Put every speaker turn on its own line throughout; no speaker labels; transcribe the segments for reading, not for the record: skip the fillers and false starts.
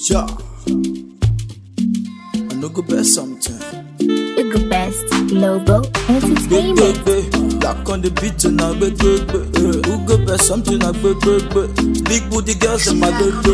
Ja, I know go best something.
It go best global entertainment.
Black on the beat and I who go best something I big booty girls and my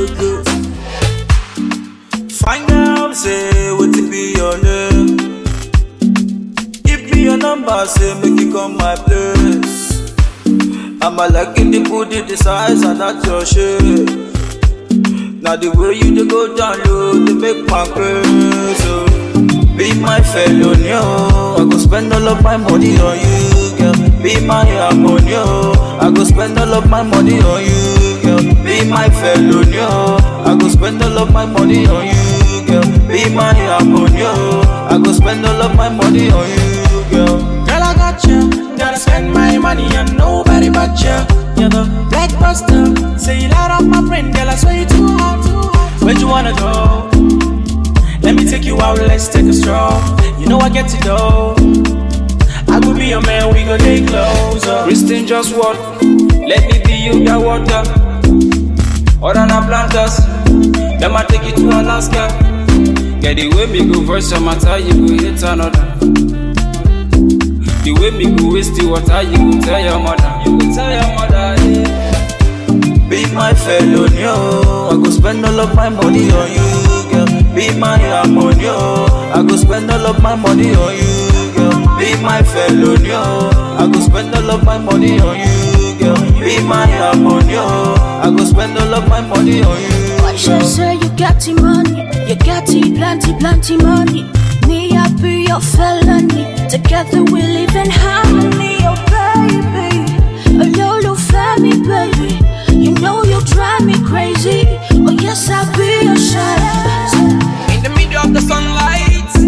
Find out, say what it be your name. Give me your number, say make you come my place. I'm a like in the booty, the size and that's your shape. Now the way you dey go down low, they make my crazy. Be my fellow, yo. I go spend all of my money on you, girl. Be my harmony, I go spend all of my money on you, girl. Be my fellow, yo. I go spend all of my money on you, girl. Be my harmony, I go spend all of my money on you, girl.
Girl, I got you. Gotta spend my money on nobody but you. You're the blockbuster. Say you light up my brain, girl. I swear you too hot. Where'd you wanna go? Let me take you out, let's take a stroll. You know I get to go. I could be your man, we gon' get closer. Christine, just what? Let me be you, that water. Or than a planters. Let me take you to Alaska. Get the way me go verse your matter, you go hit another. The way me go waste the water, you go tell your mother. You go tell your mother, yeah.
Be my fellow, yo. I go spend all of my money on you, girl. Be my harmony, I go spend all of my money on you, girl. Be my fellow, yo. I go spend all of my money on you, girl. Be my harmony, I go spend all of my money on you.
Why should say you got the money? You got the plenty money. Me, I be your felony. Together we live in harmony, oh baby. Oh, Lolo, family, baby. You know you drive me crazy. Oh yes, I'll be your shadow.
In the middle of the sunlight,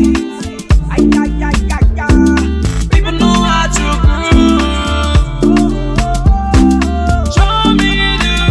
people know how to groove. Show me the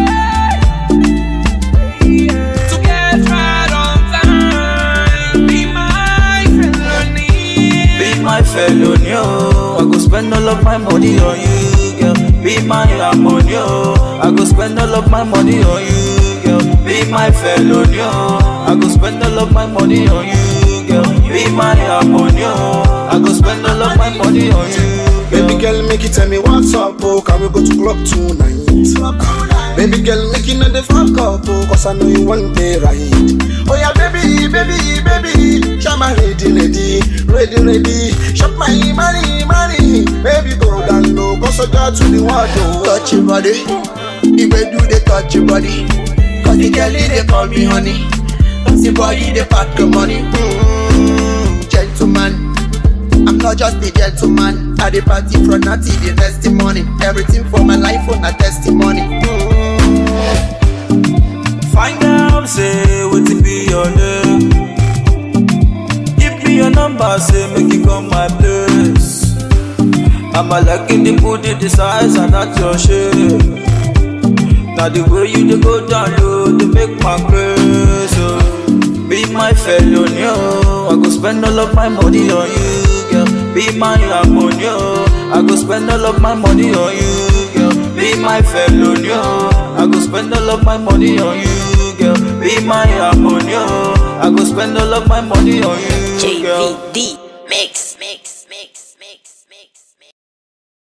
way to get right on time. Be my felony.
Be my fellow, yo. I go spend all of my money on you, girl. Be my harmony, I go spend all of my money on you, girl. Be my fellow, yo. I go spend all of my money on you, girl. Be my harmony, I go spend all of my money on you, girl.
Baby girl, make it tell me what's up, oh. Can we go to club tonight? Baby girl, make it not the fuck up, oh. Cause I know you want me right. Oh yeah, baby, baby, baby. Shop my ready. Shop my money. Baby, go down low, go so down to the water. Touch your body, the way do they touch your body. Cause the girl they call me honey. Cause the body they pack the money. Gentleman, I'm not just a gentleman. At the party from natty the next morning. Everything for my life on a testimony.
Find out, say what it be your name. Give me your number, say make you come my place. I'm a like in the booty, the size and that's your shape. Now the way you dey go down low, they make my crazy. Be my fellow, yo. I go spend all of my money on you, girl. Be my harmony, I go spend all of my money on you, girl. Be my fellow, yo. I go spend all of my money on you, girl. Be my harmony, I go spend all of my money on you, girl.
JVD Mix.